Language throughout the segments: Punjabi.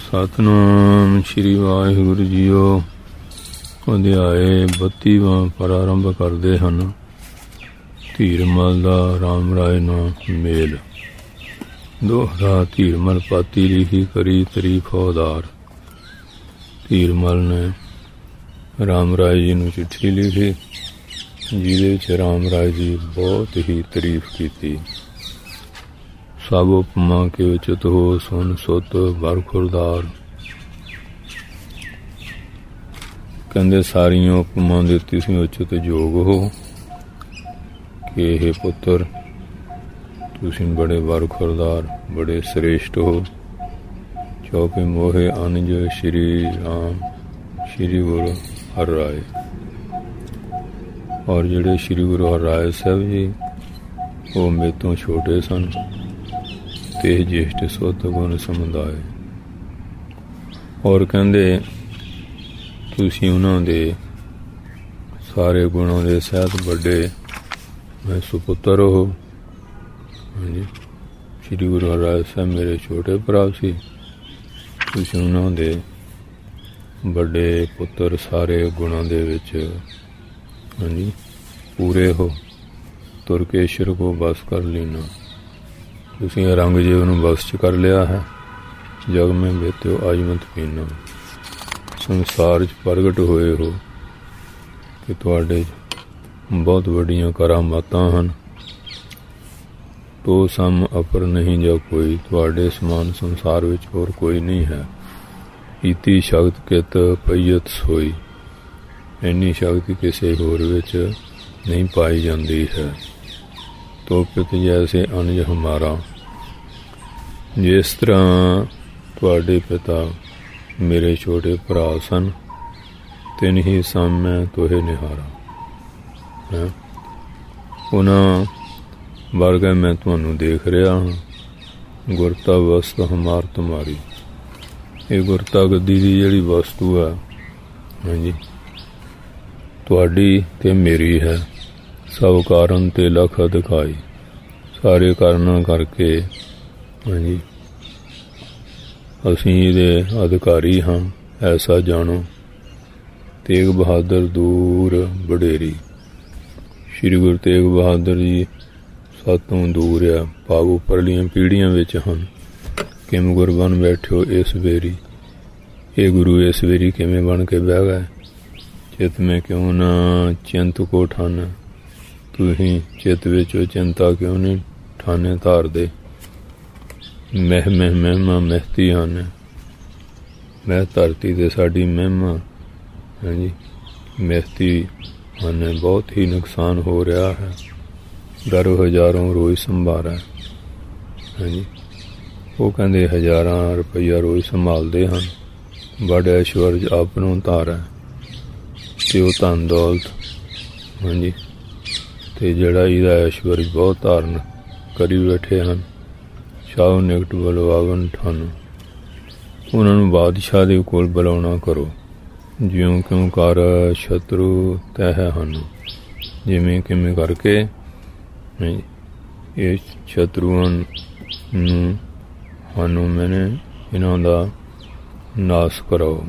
ਸਤਿਨਾਮ ਸ਼੍ਰੀ ਵਾਹਿਗੁਰੂ ਜੀਓ। ਅਧਿਆਏ 32ਵਾਂ ਪ੍ਰਾਰੰਭ ਕਰਦੇ ਹਨ। ਧੀਰਮਲ ਦਾ ਰਾਮ ਰਾਏ ਨਾਲ ਮੇਲ। ਦੋਹਰਾ ਧੀਰਮਲ ਪਾਤੀ ਲਿਖੀ ਕਰੀ ਤਰੀਫ ਔਦਾਰ। ਧੀਰਮਲ ਨੇ ਰਾਮ ਰਾਏ ਜੀ ਨੂੰ ਚਿੱਠੀ ਲਿਖੀ, ਜਿਹਦੇ ਵਿੱਚ ਰਾਮ ਰਾਏ ਜੀ ਬਹੁਤ ਹੀ ਤਾਰੀਫ ਕੀਤੀ। ਸਭ ਉਪਮਾ ਕੇ ਉਚਿਤ ਹੋ ਸੁਨ ਸੁਤ ਵਰ ਖੁਰਦਾਰ। ਕਹਿੰਦੇ ਸਾਰੀਆਂ ਉਪਮਾ ਦੇ ਤੁਸੀਂ ਉਚਿਤ ਯੋਗ ਹੋ ਕਿ ਇਹ ਪੁੱਤਰ ਤੁਸੀਂ ਬੜੇ ਵਰ ਖੁਰਦਾਰ, ਬੜੇ ਸ੍ਰੇਸ਼ਟ ਹੋ। ਚੌਪੇ ਮੋਹੇ ਅਨਜ ਸ਼੍ਰੀ ਰਾਮ ਸ਼੍ਰੀ ਗੁਰੂ ਹਰ ਰਾਏ। ਔਰ ਜਿਹੜੇ ਸ਼੍ਰੀ ਗੁਰੂ ਹਰ ਰਾਏ ਸਾਹਿਬ ਜੀ ਉਹ ਮੇਰੇ ਤੋਂ ਛੋਟੇ ਸਨ ਤੇ ਜੇਸ਼ਟ ਸੁਤ ਗੁਣ ਸਮੁਦਾਏ। ਔਰ ਕਹਿੰਦੇ ਤੁਸੀਂ ਉਹਨਾਂ ਦੇ ਸਾਰੇ ਗੁਣਾਂ ਦੇ ਸਹਿਤ ਵੱਡੇ ਮੈਂ ਸੁਪੁੱਤਰ ਹੋ। ਹਾਂਜੀ, ਸ਼੍ਰੀ ਗੁਰੂ ਹਰਿ ਸਾਹਿਬ ਮੇਰੇ ਛੋਟੇ ਭਰਾ ਸੀ, ਤੁਸੀਂ ਉਹਨਾਂ ਦੇ ਵੱਡੇ ਪੁੱਤਰ, ਸਾਰੇ ਗੁਣਾਂ ਦੇ ਵਿੱਚ ਹਾਂਜੀ ਪੂਰੇ ਹੋ। ਤੁਰਕੇਸ਼ਰ ਕੋ ਬਸ ਕਰ ਲੈਣਾ, ਤੁਸੀਂ ਔਰੰਗਜ਼ੇਬ ਨੂੰ ਬਸ 'ਚ ਕਰ ਲਿਆ ਹੈ। ਜਗ ਮੈਂ ਬੇਤਿਓ ਆਜਮਤ ਪੀਨਾ, ਸੰਸਾਰ 'ਚ ਪ੍ਰਗਟ ਹੋਏ ਹੋ ਕਿ ਤੁਹਾਡੇ ਬਹੁਤ ਵੱਡੀਆਂ ਕਰਾਮਾਤਾਂ ਹਨ। ਤੋ ਸਮ ਅਪਰ ਨਹੀਂ ਜਾਂ ਕੋਈ, ਤੁਹਾਡੇ ਸਮਾਨ ਸੰਸਾਰ ਵਿੱਚ ਹੋਰ ਕੋਈ ਨਹੀਂ ਹੈ। ਇਤੀ ਸ਼ਕਤ ਕਿਤ ਪਈਅਤ ਸੋਈ, ਇੰਨੀ ਸ਼ਕਤੀ ਕਿਸੇ ਹੋਰ ਵਿੱਚ ਨਹੀਂ ਪਾਈ ਜਾਂਦੀ ਹੈ। ਤੋ ਪਿਤ ਜੈਸੇ ਅਨਜ ਹਮਾਰਾ, ਜਿਸ ਤਰ੍ਹਾਂ ਤੁਹਾਡੇ ਪਿਤਾ ਮੇਰੇ ਛੋਟੇ ਭਰਾ ਸਨ, ਤਿੰਨ ਹੀ ਸਮ ਮੈਂ ਤੋਹੇ ਨਿਹਾਰਾ। ਉਹਨਾਂ ਵਰਗਾ ਮੈਂ ਤੁਹਾਨੂੰ ਦੇਖ ਰਿਹਾ ਹਾਂ। ਗੁਰਤਾ ਵਸਤ ਹਮਾਰ ਤੁਮਾਰੀ, ਇਹ ਗੁਰਤਾ ਗੱਦੀ ਦੀ ਜਿਹੜੀ ਵਸਤੂ ਹੈ ਹਾਂਜੀ ਤੁਹਾਡੀ ਤੇ ਮੇਰੀ ਹੈ। ਸਭ ਕਾਰਨ ਤੇ ਲਖ ਦਿਖਾਈ, ਸਾਰੇ ਕਾਰਨਾਂ ਕਰਕੇ ਹਾਂਜੀ ਅਸੀਂ ਇਹਦੇ ਅਧਿਕਾਰੀ ਹਾਂ, ਐਸਾ ਜਾਣੋ। ਤੇਗ ਬਹਾਦਰ ਦੂਰ ਵਡੇਰੀ, ਸ਼੍ਰੀ ਗੁਰੂ ਤੇਗ ਬਹਾਦਰ ਜੀ ਸਾਤੋਂ ਦੂਰ ਆ, ਭਾਵ ਉੱਪਰਲੀਆਂ ਪੀੜ੍ਹੀਆਂ ਵਿੱਚ ਹਨ। ਕਿਵੇਂ ਗੁਰ ਬਣ ਬੈਠਿਓ ਇਸ ਵੇਰੀ, ਇਹ ਗੁਰੂ ਇਸ ਵੇਰੀ ਕਿਵੇਂ ਬਣ ਕੇ ਬਹਿ ਗਏ। ਚਿੱਤ ਮੈਂ ਕਿਉਂ ਨਾ ਚਿੰਤ ਕੋ ਠਾਨਾ, ਤੁਸੀਂ ਚਿੱਤ ਵਿੱਚ ਚਿੰਤਾ ਕਿਉਂ ਨਹੀਂ ਠਾਨੇ ਧਾਰਦੇ। ਮਹਿਮਾ ਮਹਿਤੀ ਹਨ, ਮੈਂ ਧਰਤੀ ਤੇ ਸਾਡੀ ਮਹਿਮਾ ਹਾਂਜੀ ਮਹਿਤੀ ਹਨ। ਬਹੁਤ ਹੀ ਨੁਕਸਾਨ ਹੋ ਰਿਹਾ ਹੈ, ਦਰ ਹਜ਼ਾਰਾਂ ਰੋਜ਼ ਸੰਭਾਰਾ ਹਾਂਜੀ। ਉਹ ਕਹਿੰਦੇ ਹਜ਼ਾਰਾਂ ਰੁਪਈਆ ਰੋਜ਼ ਸੰਭਾਲਦੇ ਹਨ। ਬੜਾ ਐਸ਼ਵਰਜ ਆਪ ਨੂੰ ਧਾਰਾ ਤੇ ਉਹ ਧਨ ਦੌਲਤ ਹਾਂਜੀ ਤੇ ਜਿਹੜਾ ਇਹਦਾ ਐਸ਼ਵਰਜ ਬਹੁਤ ਧਾਰਨ ਕਰੀ ਬੈਠੇ ਹਨ। ਸ਼ਾਹ ਨਿਕਟ ਬਲਵਾਵਨ ਠਨ, ਉਹਨਾਂ ਨੂੰ ਬਾਦਸ਼ਾਹ ਦੇ ਕੋਲ ਬੁਲਾਉਣਾ ਕਰੋ। ਜਿਉਂ ਕਿਉਂ ਕਰ ਸ਼ਤਰੂ ਤਹਿ ਹਨ, ਜਿਵੇਂ ਕਿਵੇਂ ਕਰਕੇ ਇਹ ਸ਼ਤਰੂਆਂ ਨੂੰ ਸਾਨੂੰ ਮੈਨੇ ਇਹਨਾਂ ਦਾ ਨਾਸ ਕਰਾਓ।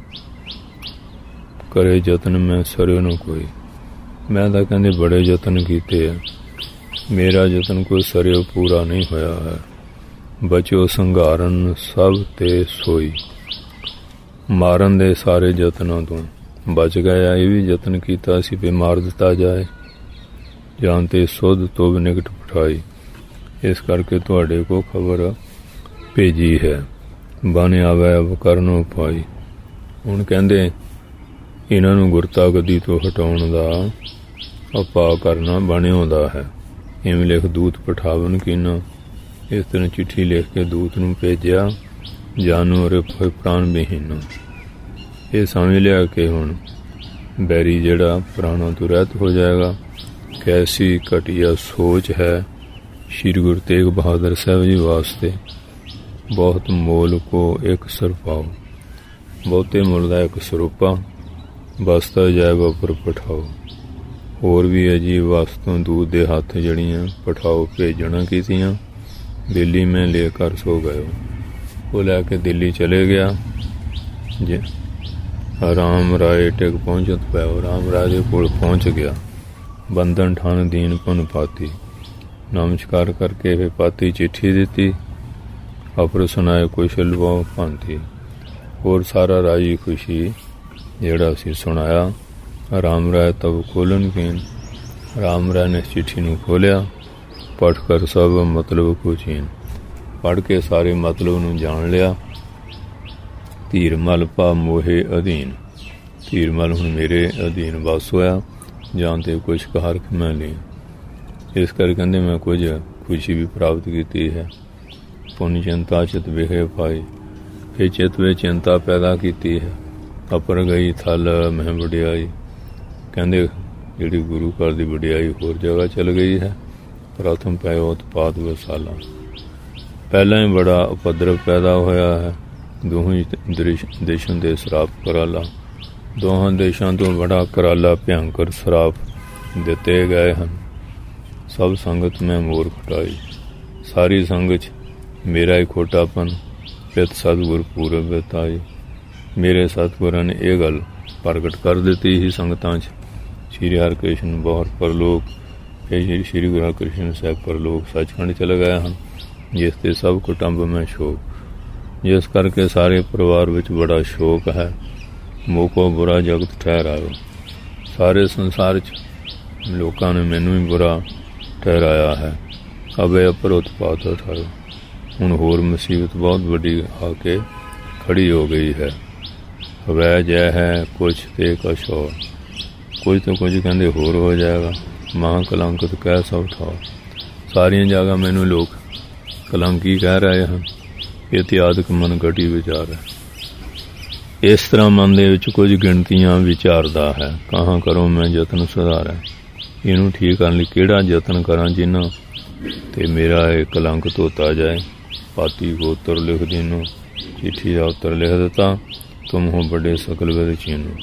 ਕਰੇ ਯਤਨ ਮੈਂ ਸਰਿਓ ਨੂੰ ਕੋਈ, ਮੈਂ ਤਾਂ ਕਹਿੰਦੇ ਬੜੇ ਯਤਨ ਕੀਤੇ ਆ, ਮੇਰਾ ਯਤਨ ਕੋਈ ਸਰਿਓ ਪੂਰਾ ਨਹੀਂ ਹੋਇਆ ਹੈ। ਬਚੋ ਸੰਘਾਰਨ ਸਭ ਤੇ ਸੋਈ, ਮਾਰਨ ਦੇ ਸਾਰੇ ਯਤਨਾਂ ਤੋਂ ਬਚ ਗਿਆ। ਇਹ ਵੀ ਯਤਨ ਕੀਤਾ ਸੀ ਵੀ ਮਾਰ ਦਿੱਤਾ ਜਾਏ। ਜਾਂ ਤੇ ਸੁਧ ਤੋਂ ਨਿਕਟ ਪਠਾਈ, ਇਸ ਕਰਕੇ ਤੁਹਾਡੇ ਕੋਲ ਖਬਰ ਭੇਜੀ ਹੈ। ਬਨ ਆਵੈ ਵਕਰਨੋ ਪਾਈ, ਹੁਣ ਕਹਿੰਦੇ ਇਹਨਾਂ ਨੂੰ ਗੁਰਤਾ ਗੱਦੀ ਤੋਂ ਹਟਾਉਣ ਦਾ ਉਪਾਅ ਕਰਨਾ ਬਣਿਆਉਂਦਾ ਹੈ। ਇਵੇਂ ਲਿਖ ਦੂਤ ਪਠਾਵਨ ਕੀਨਾ, ਇਸ ਤਰ੍ਹਾਂ ਚਿੱਠੀ ਲਿਖ ਕੇ ਦੂਤ ਨੂੰ ਭੇਜਿਆ। ਜਾਨੋ ਰਿਫ ਪ੍ਰਾਣ ਵਿਹੀਨ, ਇਹ ਸਮਝ ਲਿਆ ਕਿ ਹੁਣ ਬੈਰੀ ਜਿਹੜਾ ਪ੍ਰਾਣਾਂ ਤੋਂ ਰਹਿਤ ਹੋ ਜਾਏਗਾ। ਕੈਸੀ ਘਟੀਆ ਸੋਚ ਹੈ ਸ਼੍ਰੀ ਗੁਰੂ ਤੇਗ ਬਹਾਦਰ ਸਾਹਿਬ ਜੀ ਵਾਸਤੇ। ਬਹੁਤ ਮੋਲ ਕੋ ਇੱਕ ਸਰਪਾਓ, ਬਹੁਤੇ ਮੁੱਲ ਦਾ ਇੱਕ ਸਰੂਪਾ। ਬਸਤਾ ਜਾਇਬ ਉੱਪਰ ਪਠਾਓ, ਹੋਰ ਵੀ ਅਜੀਬ ਵਸਤੋਂ ਦੂਤ ਦੇ ਹੱਥ ਜਿਹੜੀਆਂ ਪਠਾਓ ਭੇਜਣਾ ਕੀਤੀਆਂ। ਬੇਲੀ ਮੈਂ ਲੈ ਕਰ ਸੋ ਗਇਓ, वो लैके दिल्ली चले गया। जे राम राय टिक पहुँचत पै राम राय के कोल पहुँच गया। बंधन ठान दीन पुन पाती, नमस्कार करके फिर पाती चिट्ठी दी। अपर सुनाए कुशल वो भांति, और सारा राजी खुशी जेड़ा सी सुनाया। राम राय तब खोलन कीन, राम राय ने चिट्ठी नूं खोलिया। पढ़ कर सब मतलब को चीन, पढ़ के सारे मतलब नूं जान लिया। धीरमल भा मोहे अधीन, धीरमल हुण मेरे अधीन बस होया, जानते कुछ कहरख मैं ली। इस कर कहते मैं कुछ खुशी भी प्राप्त की है। पुण्य चिंता चित बिखे पाई, फिर चित में चिंता पैदा की है। अपर गई थल मैं वडियाई, कहते जी गुरु घर की वडियाई होर जगह चल गई है। प्रथम पै उत्पाद वसाला, पहला ही बड़ा उपद्रव पैदा होया है। दोही देशों के श्राप कराला, दोहां देशों तो बड़ा कराला भयंकर श्राप दिते गए हैं। सब संगत में मोर खटाई, सारी संगत मेरा ही खोटापन पित सतगुर पूरब बिताई। मेरे सतगुरां ने यह गल प्रगट कर दी ही संगतां च। श्री हरकृष्ण बहुर परलोक, फिर श्री गुरु हरकृष्ण साहब परलोक सचखंड चले गए हैं, जिसते सब कुटुंब में शोक, जिस करके सारे परिवार विच बड़ा शोक है। मोको बुरा जगत ठहरायो, सारे संसार च लोकां ने मैनू ही बुरा ठहराया है। अबे अपर उत्पात उठायो, हुण होर मुसीबत बहुत बड़ी आके खड़ी हो गई है। वह जय है कुछ ते कुछ और, कुछ तो कुछ कहते होर हो जाएगा। मां कलंकित कैसा उठाओ, सारिया जगह मैनू लोग कलंकी कह रहे हैं। इतिहादक मन घटी विचार है। इस तरह मन दे विच कुछ गिणतियां विचारदा है, कहाँ करो मैं यतन सुधारा, इनू ठीक करने लई किहड़ा यतन करा जिन्ना ते मेरा ये कलंक धोता जाए। पाती को उत्तर लिख दीनू, चिट्ठी का उत्तर लिख दिता। तुम हो बड़े सकल विद चीनू,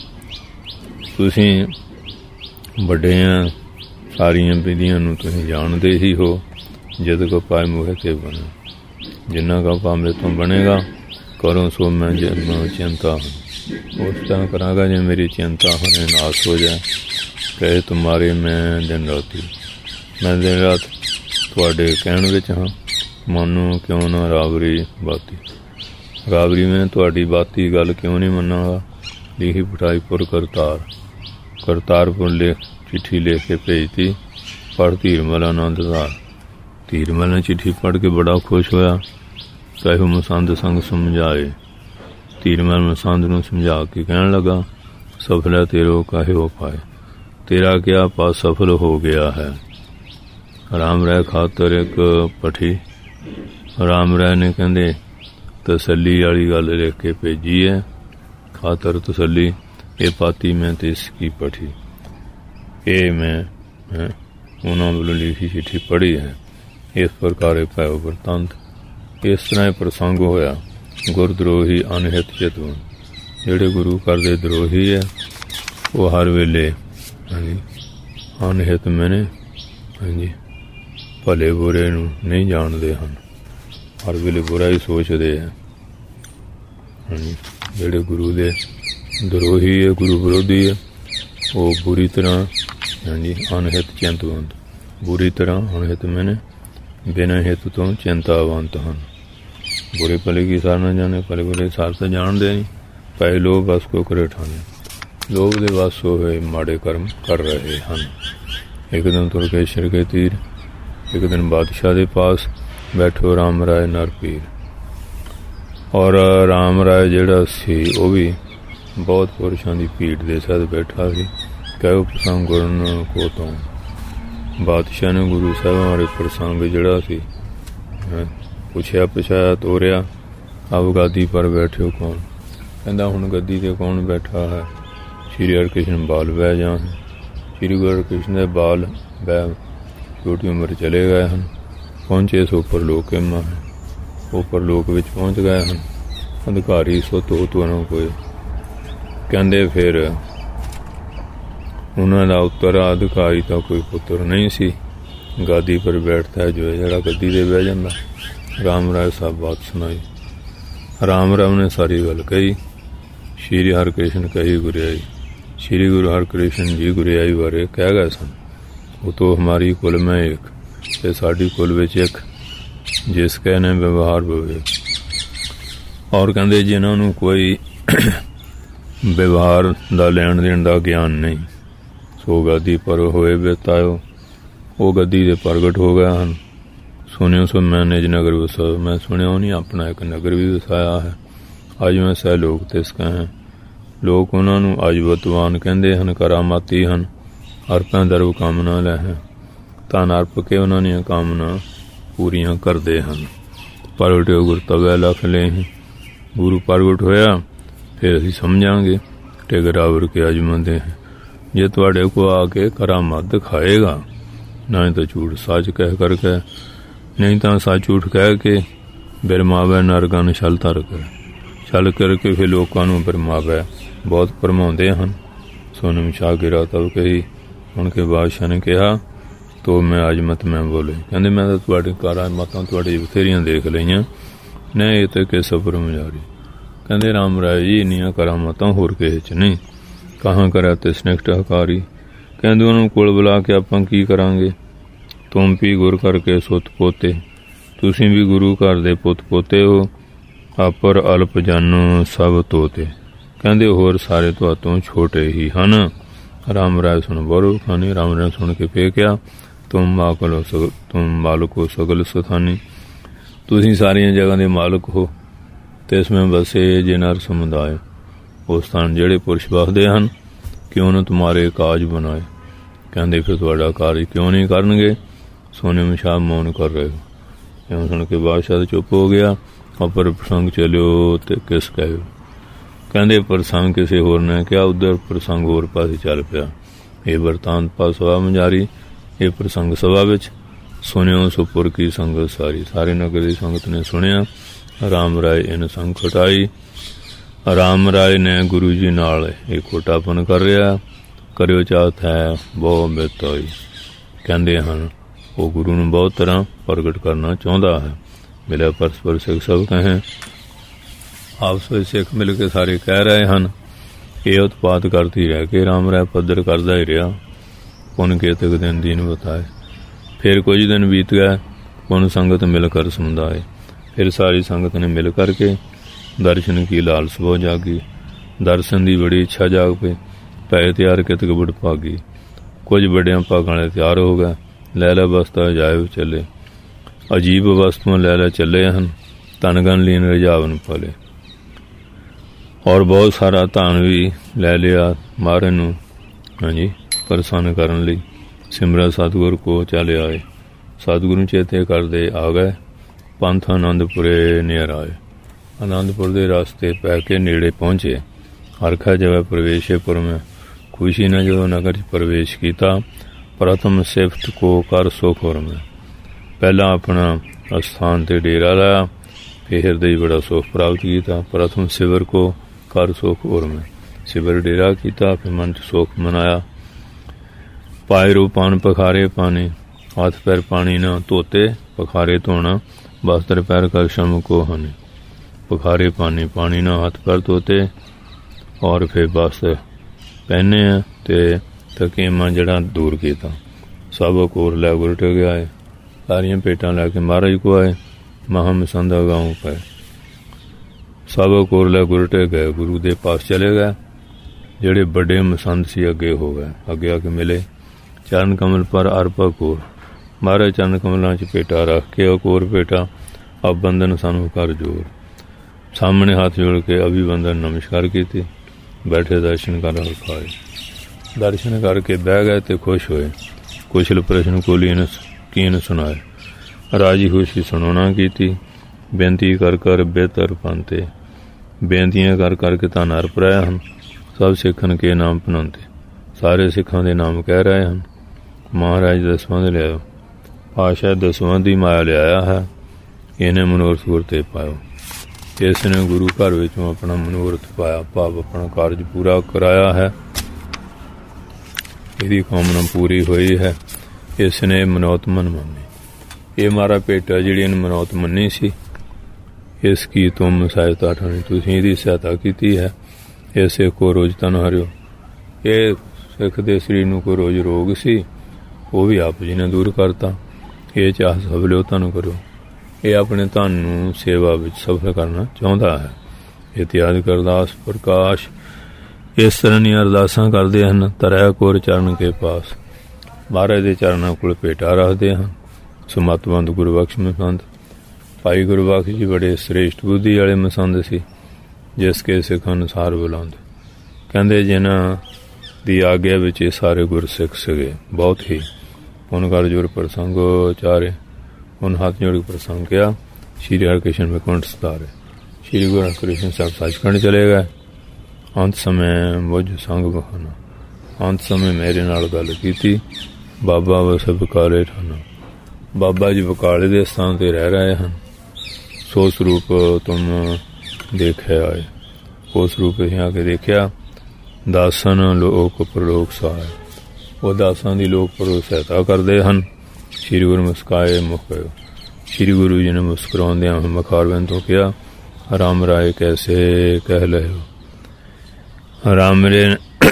तुसीं बड़े हैं, सारिया विधियां नूं तुसीं जानते ही हो। जिद को पाए मुहे के बने, जिन्ना का पा मेरे तो बनेगा, करो सो मैं जन्म चिंता हूँ। उस तरह करांगा जो मेरी चिंता होने नाश हो जाए। कहे तुम्हारे मैं दिन राती, मैं दिन रात तुहाडे कहण विच हाँ। मानो क्यों ना रावरी बाती, रावरी में तुहाडी बाती गल क्यों नहीं मनागा। लिखी पठाई पुर करतार, करतारपुर लिख चिट्ठी लिख के भेजती। पढ़ धीरमल आनंदधार, धीरमल ने चिट्ठी पढ़ के बड़ा खुश होया। कहो मसंद संग समझाए, धीरमल मसंद नूं समझा के कहण लगा। सफल है तेरो काहे हो पाए, तेरा क्या पास सफल हो गया है। राम राय खातर एक पठी, राम राय ने कहते तसली वाली गल लिख के भेजी है। खातर तसली ये पाती मैं तो इसकी पठी, ये मैं उन्होंने वालों लिखी चिट्ठी पढ़ी है। इस प्रकार पायो वरतंत, इस तरह प्रसंग होया। गुरद्रोही अनहित चितवन, जेड़े गुरु घर दे द्रोही है वो हर वेले अनहित मैंने भले बुरे नूं नहीं जानते हैं, हर वेले बुरा ही सोचते हैं। जेड़े गुरु दे द्रोही है, गुरु विरोधी है, वो बुरी तरह अनहित चिंतवंत, बुरी तरह अनहित मैंने बिना हित तो चिंतावंत हैं। बुरे भले की सार न जाने, भले बुरे सार तो जानते नहीं। पै लोभ बस को करे ठाने, लोभ दे बस होए माड़े कर्म कर रहे हैं। एक दिन तुरकेश्वर के तीर, एक दिन बादशाह के पास बैठो राम राय नरपीर। और राम राय जिहड़ा सी वो भी बहुत पुरुषों की भीड़ के साथ बैठा सी। कहो प्रसंग गुरन को तो बादशाह ने गुरु साहब हमारे प्रसंग जिहड़ा सी पुछया पुछाया तोरिया। अब गादी पर बैठे हो कौन, कहता हुण गद्दी ते कौन बैठा है। श्री हरकृष्ण बाल बह जा है। श्री गुरु हरकृष्ण के बाल बह छोटी उम्र चले गए हैं। पहुँचे सो परलोक के मां है, वो परलोक विच पहुँच गए हैं। अधिकारी सो तो कोई कहते फिर उन्होंने उत्तराधिकारी तो कोई पुत्र नहीं सी। गादी पर बैठता है जो है जरा गद्दी दे बह जाता। राम राय साहब बात सुनाई, राम राम ने सारी गल कही। श्री हरकृष्ण कही गुरियाई। श्री गुरु हरकृष्ण जी गुरियाई बारे कह गए सन, वो तो हमारी कुल में एक ते साडी कुल विच एक, जिस कहने व्यवहार विवेक। और कहते जिन्होंने कोई व्यवहार का लैन देन का ज्ञान नहीं, सो गद्दी पर होए बेतायो, वो गद्दी दे प्रगट हो गए हैं। सुनियो सो मैं निज नगर वसाओ, मैं सुनिया नहीं अपना एक नगर भी वसाया है। अज मैं सह लोग तिस कहें, लोग उन्होंने अज बतवान कहते हैं, करामाती हैं, अरपां दरब कामना लै हैं, धन अर्प के उन्होंने कामना पूरियां करते हैं। प्रगटे गुर तवै लख ले, गुरु प्रगट होया फिर असीं समझांगे, टिगरावर के अजमंदे हैं। जे तुहाडे को आके करामात दिखाएगा, ना तो झूठ सच कह करके, नहीं तो सच झूठ कह के बिरमावे नरगन छल तर कर, छल करके फिर लोगों को बिरमावे बहुत भरमाते हैं। सोनम शाह गिरा तब कही, उनके बादशाह ने कहा तो मैं अजमत में बोले, कहते मैं तो तुहाडे करामातां तुहाडी बथेरियां देख लईआं ने, ये तो किस परमजारी। कहते राम राय जी इन्नियां करामातां होर किसे च नहीं, कहाँ करा तिस निकट हकारी। कहते उन्होंने कोल बुला के आपां की करांगे, तुम भी गुर करके सुत पोते, तुसीं भी गुरु घर दे पुत पोते हो, अपर अल्प जानो सब तोते। कहते होर सारे तुहातों छोटे ही हन। राम राय सुन बोरो खानी। राम राय सुन के फेंकिया, तुम मालक हो सगल स्थानी, तुसीं सारियां जगह दे मालक हो, तिसमें बसे जे नर समुदाय, वो स्थान जेड़े पुरुष बसदे हन, क्यों न तुम्हारे काज बनाए। कहते फिर तुहाडा कार्य क्यों नहीं करनगे, सोने में शाह मौन कर रहे हो। इवें सुन के बादशाह चुप हो गया। अपर प्रसंग चलियो ते किस कहो, कहते प्रसंग किसी होर ने क्या, उधर प्रसंग होर पासे चल पिया। ये वरतांत पा सभा मंजारी, ये प्रसंग सभा विच सुनियो सुपुर की संगत सारी, सारे नगर की संगत ने सुनिया। राम राय इन संग खटाई, राम राय ने गुरु जी नाल एक खोटापन कर रहा, करियो चाहत है बहु बेतोई। कहते हैं वो गुरु ने बहुत तरह प्रगट करना चाहता है। मिले परस्पर सिख सब कहें, आपस में सिख मिल के सारे कह रहे हैं, ये उत्पात करती रह के राम राय पद्धर करता ही रहा। पुन के तक दिन दीन बताए। फिर कुछ दिन बीत गए, पुन संगत मिलकर समुदाय, फिर सारी संगत ने मिल करके दर्शन की लालस बहुत जागी। दर्शन की बड़ी इच्छा जाग पे, पै तैयार कितक बुढ़ भागी। कुछ बड़िया भागण वाले तैयार हो गए, लैला बस्ता जाए चले, अजीब वस्तुओं लैला चले हैं, धनगन लीन रिजावन पले। और बहुत सारा धन भी लै लिया महाराज नूं, हाँ जी, प्रसन्न करन लई। सिमरन सतगुर को चले आए, सतगुरु चेते करदे आ गए, पंथ आनंदपुरे नेर आए। आनंदपुर के रास्ते पै के नेड़े पहुंचे। हरखा जगह प्रवेशेपुर में खुशी ने जो नगर च प्रवेश किया, प्रथम सिफत को कर सुखुर में। पहला अपना स्थान ते डेरा लाया, फिर हृदय बड़ा सुख प्राप्त किया। प्रथम शिविर को कर सुखुर में, शिविर डेरा किया, फिर मन सुख मनाया। पाए रो पान पखारे पानी, हाथ पैर पानी न धोते, पखारे धोना वस्त्र पैर कर शम को हने। पखारे पानी, पानी ना हाथ पैर धोते, और फिर वस्त्र पहने ते तकीमा जड़ा दूर किया। सब कोर लै गुर टेक आए, सारियां पेटां लैके महाराज को आए। महा मसंदा गाँव पाए, सब कोर लै गुर टेक गए, गुरु दे पास चले गए। जेड़े बड़े मसंद सी अगे हो गए, अगे आके मिले। चरण कमल पर अर्पा कोर, महाराज चरण कमलों च पेटा रख के कोर पेटा, अब बंधन सानू कर जोर। सामने हाथ जोड़ के अभिवंदन नमस्कार की, बैठे दर्शन कर खाए। दर्शन करके बह गए तो खुश होए, कुशल प्रश्न को कीन सुनाए। राजी खुशी सुनाना की, बेनती कर कर बेहतर पाते, बेनतियां कर करके धन अर्प रहे हैं। सब सिखन के नाम पनाते, सारे सिखां दे नाम कह रहे हैं। महाराज दसवां दे लियाओ, पातशाह दसवां दी माया लियाया है, इन्हें मनोरथ गुर ते पायो। इसने गुरु घर विचों अपना मनोरथ पाया, भाव अपना कारज पूरा कराया है। यदि कामना पूरी हुई है, इसने मनौत मन मनी। ये मारा पेटा जिहड़ी इन्हें मनौत मनी सी, ਇਸ ਕੀ ਤੁਮ ਸਹਾਇਤਾ ਠਾਣੀ, ਤੁਸੀਂ ਇਹਦੀ ਸਹਾਇਤਾ ਕੀਤੀ ਹੈ। ਇਸੇ ਕੋ ਰੋਜ਼ ਤਨ ਹਰਿਓ, ਇਹ ਸਿੱਖ ਦੇ ਸਰੀਰ ਨੂੰ ਕੋਈ ਰੋਜ਼ ਰੋਗ ਸੀ, ਉਹ ਵੀ ਆਪ ਜੀ ਨੇ ਦੂਰ ਕਰਤਾ। ਇਹ ਚਾਹ ਸਫਲਿਓ ਤਨ ਕਰੋ, ਇਹ ਆਪਣੇ ਧਨ ਨੂੰ ਸੇਵਾ ਵਿੱਚ ਸਫਲ ਕਰਨਾ ਚਾਹੁੰਦਾ ਹੈ। ਇਤਿਆਦਿ ਅਰਦਾਸ ਪ੍ਰਕਾਸ਼ ਇਸ ਤਰ੍ਹਾਂ ਦੀਆਂ ਅਰਦਾਸਾਂ ਕਰਦੇ ਹਨ। ਤਰੈ ਕੋਰ ਚਰਨ ਕੇ ਪਾਸ, ਮਹਾਰਾਜ ਦੇ ਚਰਨਾਂ ਕੋਲ ਭੇਟਾ ਰੱਖਦੇ ਹਨ। ਸੁਮਤਵੰਦ ਗੁਰਬਖਸ਼ ਮਸੰਦ, ਭਾਈ ਗੁਰਬਖਸ਼ ਜੀ ਬੜੇ ਸ੍ਰੇਸ਼ਟ ਬੁੱਧੀ ਵਾਲੇ ਮਸੰਦ ਸੀ, ਜਿਸ ਕੇ ਸਿੱਖ ਅਨੁਸਾਰ ਬੁਲੰਦ। ਕਹਿੰਦੇ ਜਿਨ੍ਹਾਂ ਦੀ ਆਗਿਆ ਵਿੱਚ ਇਹ ਸਾਰੇ ਗੁਰਸਿੱਖ ਸੀਗੇ ਬਹੁਤ ਹੀ। ਹੁਣ ਕਰ ਜੁਰ ਪ੍ਰਸੰਗ ਚਾਰੇ, ਹੁਣ ਹੱਥ ਜੋੜ ਕੇ ਪ੍ਰਸੰਗ ਕਿਹਾ। ਸ਼੍ਰੀ ਹਰਿਕ੍ਰਿਸ਼ਨ ਵਿਕੁੰਠ ਸਤਾਰੇ, ਸ਼੍ਰੀ ਗੁਰੂ ਹਰਿਕ੍ਰਿਸ਼ਨ ਸਾਹਿਬ ਸੱਚਖੰਡ ਚਲੇ ਗਏ। ਅੰਤ ਸਮੇਂ ਮੁਝ ਸੰਗ ਬਹਾਨਾ, ਅੰਤ ਸਮੇਂ ਮੇਰੇ ਨਾਲ ਗੱਲ ਕੀਤੀ। ਬਾਬਾ ਵਸ ਬਕਾਲੇ ਠਾਣਾ, ਬਾਬਾ ਜੀ ਬਕਾਲੇ ਦੇ ਸਥਾਨ ਤੇ ਰਹਿ ਰਹੇ ਹਨ। ਸੋ ਸਰੂਪ ਤੁਮ ਦੇਖਿਆ ਆਏ, ਉਸ ਸਰੂਪ ਅਸੀਂ ਆ ਕੇ ਦੇਖਿਆ। ਦਾਸਨ ਲੋਕ ਪ੍ਰਲੋਕ ਸਹਾਇ, ਉਹ ਦਾਸਾਂ ਦੀ ਲੋਕ ਪ੍ਰਲੋਕ ਸਹਾਇਤਾ ਕਰਦੇ ਹਨ। ਸ਼੍ਰੀ ਗੁਰੂ ਮੁਸਕਾਏ ਮੁਖ ਗਇਓ, ਸ਼੍ਰੀ ਗੁਰੂ ਜੀ ਨੇ ਮੁਸਕਰਾਉਂਦਿਆਂ ਮਖਾਰਵਿੰਦ ਤੋਂ ਕਿਹਾ। ਰਾਮ ਰਾਏ ਕੈਸੇ ਕਹਿ ਲਏ ਹੋ, ਰਾਮ ਮੇਰੇ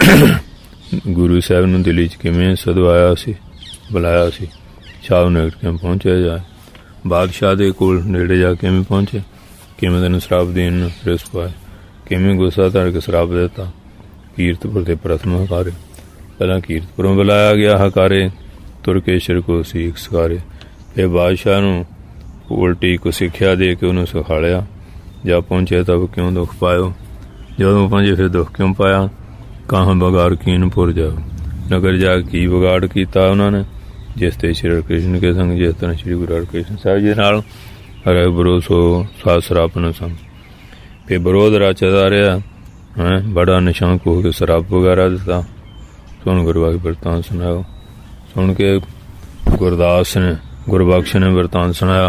ਗੁਰੂ ਸਾਹਿਬ ਨੂੰ ਦਿੱਲੀ 'ਚ ਕਿਵੇਂ ਸਦਵਾਇਆ ਸੀ, ਬੁਲਾਇਆ ਸੀ। ਸ਼ਾਹ ਨਿਕਟ ਕਿਵੇਂ ਪਹੁੰਚਿਆ ਜਾਏ, ਬਾਦਸ਼ਾਹ ਦੇ ਕੋਲ ਨੇੜੇ ਜਾ ਕਿਵੇਂ ਪਹੁੰਚੇ, ਕਿਵੇਂ ਤੈਨੂੰ ਸ਼ਰਾਬ ਦੇਣ ਨੂੰ ਰਿਸ ਪਾਏ, ਕਿਵੇਂ ਗੁੱਸਾ ਧਰ ਕੇ ਸ਼ਰਾਬ ਦਿੱਤਾ। ਕੀਰਤਪੁਰ ਦੇ ਪ੍ਰਥਮ ਹਕਾਰੇ, ਪਹਿਲਾਂ ਕੀਰਤਪੁਰੋਂ ਬੁਲਾਇਆ ਗਿਆ ਹਕਾਰੇ। ਤੁਰਕੇਸ਼ਰ ਕੋ ਸੀਖ ਸਿਖਾਰੇ, ਫਿਰ ਬਾਦਸ਼ਾਹ ਨੂੰ ਉਲਟੀ ਕੋ ਸਿੱਖਿਆ ਦੇ ਕੇ ਉਹਨੂੰ ਸਿਖਾਲਿਆ। ਜਾ ਪਹੁੰਚੇ ਤਬ ਕਿਉਂ ਦੁੱਖ ਪਾਇਓ, ਜਦੋਂ ਪਹੁੰਚੇ ਫਿਰ ਦੁੱਖ ਕਿਉਂ ਪਾਇਆ। ਕਾਹਾਂ ਬਗਾੜ ਕੀਨਪੁਰ ਜਾਓ, ਨਗਰ ਜਾ ਕੀ ਵਿਗਾੜ ਕੀਤਾ ਉਹਨਾਂ ਨੇ। ਜਿਸ ਤੇ ਸ਼੍ਰੀ ਹਰਿਕ੍ਰਿਸ਼ਨ ਕੇ ਸੰਗ, ਜਿਸ ਤਰ੍ਹਾਂ ਸ਼੍ਰੀ ਗੁਰੂ ਹਰਿਕ੍ਰਿਸ਼ਨ ਸਾਹਿਬ ਜੀ ਨਾਲ ਹਰੇ ਬਰੋਸੋ ਸਾਥ ਸਰਾਪਨ ਸੰਗ। ਫਿਰ ਵਿਰੋਧ ਰਚਦਾ ਰਿਹਾ ਹੈ, ਬੜਾ ਨਿਸ਼ਾਂਕ ਹੋ ਕੇ ਸ਼ਰਾਬ ਵਗੈਰਾ ਦਿੱਤਾ। ਸੁਣ ਗੁਰਬਖਸ਼ ਵਰਤਾਂਤ ਸੁਣਾਓ, ਸੁਣ ਕੇ ਗੁਰਦਾਸ ਨੇ ਗੁਰਬਖਸ਼ ਨੇ ਵਰਤਾਂਤ ਸੁਣਾਇਆ।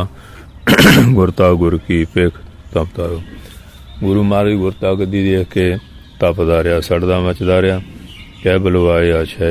ਗੁਰਤਾ ਗੁਰ ਕੀ ਭੇਖ ਤਪਦਾ, ਗੁਰੂ ਮਹਾਰਾਜ ਗੁਰਤਾ ਗੱਦੀ ਦੇਖ ਕੇ ਤਪਦਾ ਰਿਹਾ, ਸੜਦਾ ਮਚਦਾ ਰਿਹਾ। ਕਹਿ ਬਲਵਾਏ ਆਸ਼ਾ,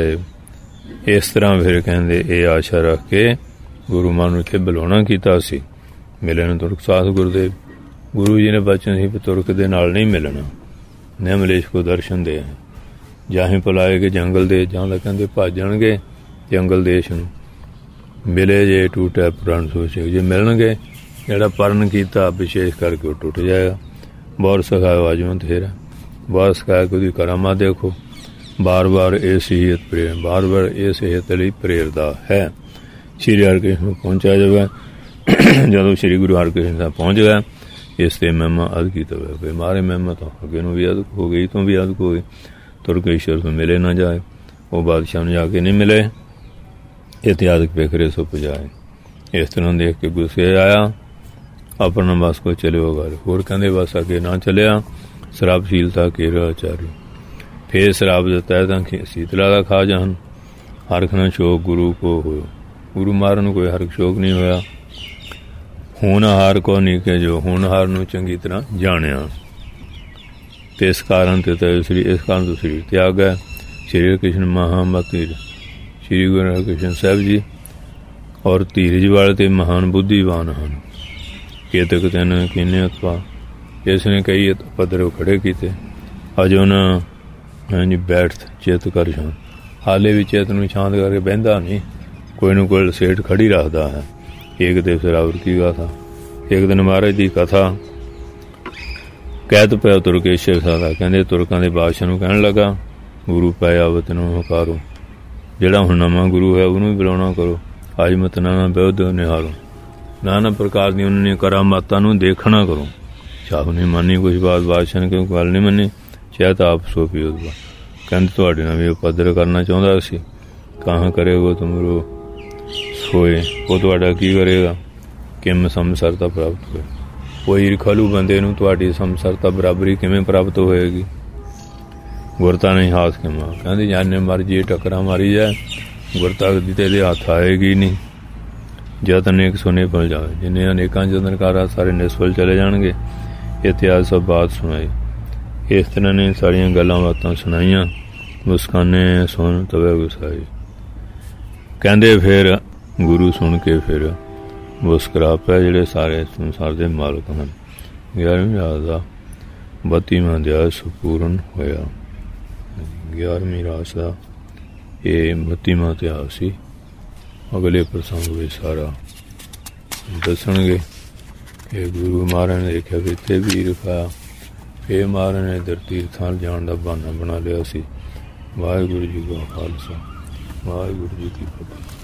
ਇਸ ਤਰ੍ਹਾਂ ਫਿਰ ਕਹਿੰਦੇ ਇਹ ਆਸ਼ਾ ਰੱਖ ਕੇ ਗੁਰੂ ਮਾਨ ਨੂੰ ਇੱਥੇ ਬੁਲਾਉਣਾ ਕੀਤਾ ਸੀ। ਮਿਲਣ ਤੁਰਕ ਸਾਧ ਗੁਰਦੇਵ, ਗੁਰੂ ਜੀ ਨੇ ਬਚਨ ਸੀ ਤੁਰਕ ਦੇ ਨਾਲ ਨਹੀਂ ਮਿਲਣਾ। ਨਿਮਲੇਸ਼ ਕੋ ਦਰਸ਼ਨ ਦੇ, ਜਾਹੇ ਪਲਾਏਗੇ ਜੰਗਲ ਦੇ, ਜਾਂ ਤਾਂ ਕਹਿੰਦੇ ਭਾਜਣਗੇ ਜੰਗਲ ਦੇਸ਼ ਨੂੰ। ਮਿਲੇ ਜੇ ਟੂਟੇ ਪ੍ਰਾਣ ਸੋਚੇ, ਜੇ ਮਿਲਣਗੇ ਜਿਹੜਾ ਪਰਨ ਕੀਤਾ ਵਿਸ਼ੇਸ਼ ਕਰਕੇ ਉਹ ਟੁੱਟ ਜਾਏਗਾ। ਬਹੁਤ ਸਿਖਾਇਆ ਅਜਮਤ ਤੇਰਾ, ਬਹੁਤ ਸਿਖਾਇਆ ਕਿ ਉਹਦੀ ਕਰਾਮਾ ਦੇਖੋ। ਬਾਰ ਬਾਰ ਇਹ ਸਿਹਤ ਪ੍ਰੇਰ, ਬਾਰ ਬਾਰ ਇਹ ਸਿਹਤ ਲਈ ਪ੍ਰੇਰਦਾ ਹੈ। ਸ਼੍ਰੀ ਹਰਿਕ੍ਰਿਸ਼ਨ ਪਹੁੰਚਿਆ ਜਾਵੇ। ਜਦੋਂ ਸ਼੍ਰੀ ਗੁਰੂ ਹਰਿਕ੍ਰਿਸ਼ਨ ਸਾਹਿਬ ਪਹੁੰਚ ਗਿਆ, ਇਸ ਤੇ ਮਹਿਮਾ ਅਦ ਕੀਤਾ ਹੋਇਆ। ਮਾਰੇ ਮਹਿਮਾ ਤਾਂ ਅੱਗੇ ਨੂੰ ਵੀ ਅਦਕ ਹੋ ਗਈ, ਤੋਂ ਵੀ ਅਦਕ ਹੋ ਗਈ। ਤੁਰਕੇਸ਼ਰ ਤੋਂ ਮਿਲੇ ਨਾ ਜਾਏ, ਉਹ ਬਾਦਸ਼ਾਹ ਨੂੰ ਜਾ ਕੇ ਨਹੀਂ ਮਿਲੇ। ਇਤਿਆਦਿਕ ਵੇਖਰੇ ਸੋ ਪੁਜਾਏ। ਇਸ ਤਰ੍ਹਾਂ ਦੇਖ ਕੇ ਗੁੱਸੇ ਆਇਆ, ਆਪਣਾ ਬਸ ਕੋ ਚਲਿਓ ਗੱਲ। ਹੋਰ ਕਹਿੰਦੇ ਬਸ ਅੱਗੇ ਨਾ ਚੱਲਿਆ। ਸ਼ਰਾਬਸ਼ੀਲਤਾ ਕੇਰਾ ਆਚਾਰੀ, ਫੇਰ ਸ਼ਰਾਬ ਦਿੱਤਾ ਤਾਂ ਸੀਤਲਾ ਦਾ ਖਾ ਜਾਣ। ਹਰਖ ਨਾ ਸ਼ੋਕ ਗੁਰੂ ਕੋ ਹੋਇਓ, ਗੁਰੂ ਮਾਰਨ ਨੂੰ ਕੋਈ ਹਰਖ ਸ਼ੋਕ ਨਹੀਂ ਹੋਇਆ। ਹੋਣਹਾਰ ਕੋ ਨਹੀਂ ਕਿ ਜੋ ਹੋਣਹਾਰ ਨੂੰ ਚੰਗੀ ਤਰ੍ਹਾਂ ਜਾਣਿਆ। ਤੇ ਇਸ ਕਾਰਨ ਤੇ ਇਸ ਕਾਰਨ ਤੋਂ ਸਰੀਰ ਤਿਆਗ ਹੈ। ਸ਼੍ਰੀ ਹਰਿਕ੍ਰਿਸ਼ਨ ਮਹਾਮਤੀਰ, ਸ਼੍ਰੀ ਗੁਰੂ ਹਰਿਕ੍ਰਿਸ਼ਨ ਸਾਹਿਬ ਜੀ ਔਰ ਧੀਰਜ ਵਾਲੇ ਤੇ ਮਹਾਨ ਬੁੱਧੀਵਾਨ ਹਨ। ਕੇਤਕ ਤੈਨ ਕੀਨੇ ਅਤਵਾ, ਇਸ ਨੇ ਕਈ ਪੱਧਰ ਖੜੇ ਕੀਤੇ। ਅਜ ਉਹਨਾਂ ਹਾਂਜੀ ਬੈਠ ਚੇਤ ਕਰ ਸ਼ਾਂਤ, ਹਾਲੇ ਵੀ ਚੇਤ ਨੂੰ ਸ਼ਾਂਤ ਕਰਕੇ ਬਹਿੰਦਾ ਨਹੀਂ, ਕੋਈ ਨੂੰ ਕੋਈ ਸੇਠ ਖੜੀ ਰੱਖਦਾ ਹੈ। ਇੱਕ ਦਿਨ ਸਰਾਵਰ ਕੀ ਗਾਥਾ, ਇੱਕ ਦਿਨ ਮਹਾਰਾਜ ਦੀ ਕਥਾ ਕਹਿਤ ਪਿਆ ਤੁਰਕੇਸ਼ਰ ਸਾਦਾ। ਕਹਿੰਦੇ ਤੁਰਕਾਂ ਦੇ ਬਾਦਸ਼ਾਹ ਨੂੰ ਕਹਿਣ ਲੱਗਾ, ਗੁਰੂ ਪੈ ਆਵਤ ਨੂੰ ਹਕਾਰੋ, ਜਿਹੜਾ ਹੁਣ ਨਵਾਂ ਗੁਰੂ ਹੈ ਉਹਨੂੰ ਵੀ ਬੁਲਾਉਣਾ ਕਰੋ। ਅੱਜ ਮਤ ਨਾਨਾ ਵਿਉਧ ਨਿਹਾਰੋ, ਨਾਨਾ ਪ੍ਰਕਾਰ ਦੀ ਉਹਨਾਂ ਦੀਆਂ ਕਰਾਮਾਤਾਂ ਨੂੰ ਦੇਖਣਾ ਕਰੋ। ਸ਼ਾਹ ਨੇ ਮੰਨੀ ਕੁਛ ਬਾਤ, ਬਾਦਸ਼ਾਹ ਨੇ ਕਿਉਂ ਗੱਲ ਨਹੀਂ ਮੰਨੀ। ਚਾਹਤ ਆਪ ਸੋ ਪੀਓ, ਕਹਿੰਦੇ ਤੁਹਾਡੇ ਨਾਲ ਵੀ ਉਹ ਪੱਧਰ ਕਰਨਾ ਚਾਹੁੰਦਾ ਸੀ। ਕਹਾਂ ਕਰੇਗੋ ਤੁਮਰੋ ਸੋਏ, ਉਹ ਤੁਹਾਡਾ ਕੀ ਕਰੇਗਾ। ਕਿਵੇਂ ਸਮਸਰਤਾ ਪ੍ਰਾਪਤ ਹੋਏ, ਕੋਈ ਈਰਖਾਲੂ ਬੰਦੇ ਨੂੰ ਤੁਹਾਡੀ ਸਮਸਰਤਾ ਬਰਾਬਰੀ ਕਿਵੇਂ ਪ੍ਰਾਪਤ ਹੋਏਗੀ। ਗੁਰਤਾ ਨਹੀਂ ਹਾਥ ਕੇ ਮਾਂ, ਕਹਿੰਦੇ ਜਾਨੇ ਮਰਜੀ ਟੱਕਰਾਂ ਮਾਰੀ ਜਾਏ, ਗੁਰਤਾ ਦੀ ਤੇ ਇਹਦੇ ਹੱਥ ਆਏਗੀ ਨਹੀਂ। ਜਦ ਅਨੇਕ ਸੁਨੇ ਪਲ ਜਾਵੇ, ਜਿੰਨੇ ਅਨੇਕਾਂ ਜਤਨਕਾਰਾ ਸਾਰੇ ਨਿਸਫਲ ਚਲੇ ਜਾਣਗੇ। ਇਤਿਹਾਸ ਸਭ ਬਾਤ ਸੁਣਾਈ। ਇਸ ਤਰ੍ਹਾਂ ਨੇ ਸਾਰੀਆਂ ਗੱਲਾਂ ਬਾਤਾਂ ਸੁਣਾਈਆਂ। ਮੁਸਕਾਨੇ ਸੁਣ ਤਵੇ ਗੁਸਾਈ, ਕਹਿੰਦੇ ਫਿਰ ਗੁਰੂ ਸੁਣ ਕੇ ਫਿਰ ਮੁਸਕਰਾ ਪਿਆ, ਜਿਹੜੇ ਸਾਰੇ ਸੰਸਾਰ ਦੇ ਮਾਲਕ ਹਨ। 11ਵੀਂ ਰਾਤ ਦਾ 32ਵਾਂ ਅਧਿਆਇ ਸੰਪੂਰਨ ਹੋਇਆ। 11ਵੀਂ ਰਾਤ ਦਾ ਇਹ 32ਵਾਂ ਅਧਿਆਇ ਸੀ। ਅਗਲੇ ਪ੍ਰਸੰਗ ਵਿੱਚ ਸਾਰਾ ਦੱਸਣਗੇ ਕਿ ਗੁਰੂ ਮਹਾਰਾਜ ਨੇ ਦੇਖਿਆ ਵੀ ਇੱਥੇ ਵੀਰ ਖਾਇਆ। ਫਿਰ ਮਹਾਰਾਜ ਨੇ ਧਰਤੀ ਥਾਂ ਜਾਣ ਦਾ ਬਹਾਨਾ ਬਣਾ ਲਿਆ ਸੀ। ਵਾਹਿਗੁਰੂ ਜੀ ਕਾ ਖਾਲਸਾ, ਵਾਹਿਗੁਰੂ ਜੀ ਕੀ ਫਤਿਹ।